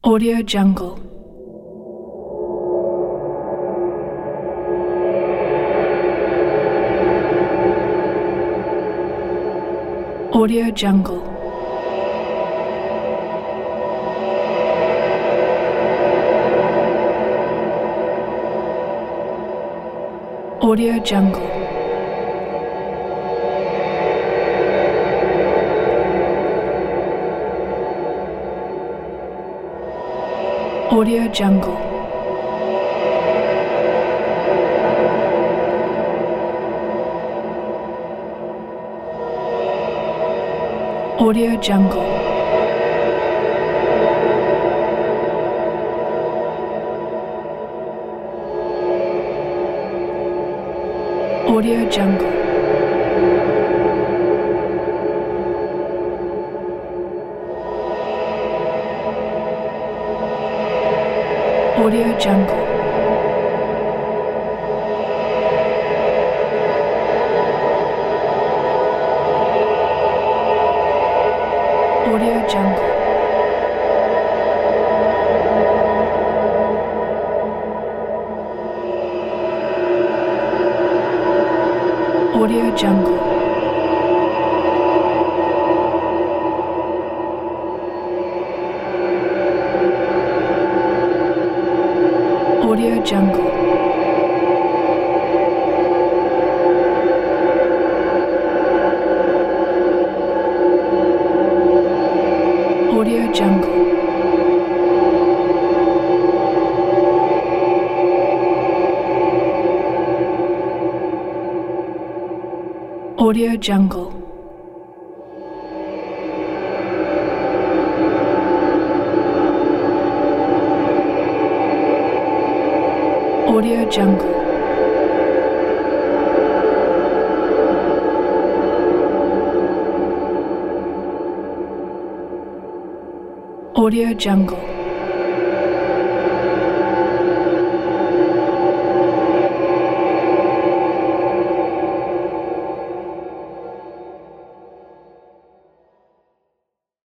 Audio Jungle. Audio Jungle. Audio Jungle. Audio Jungle. Audio Jungle. Audio Jungle. Audio Jungle. Audio Jungle. Audio Jungle. Audio Jungle. Audio Jungle. Audio Jungle. Audio Jungle. Audio Jungle.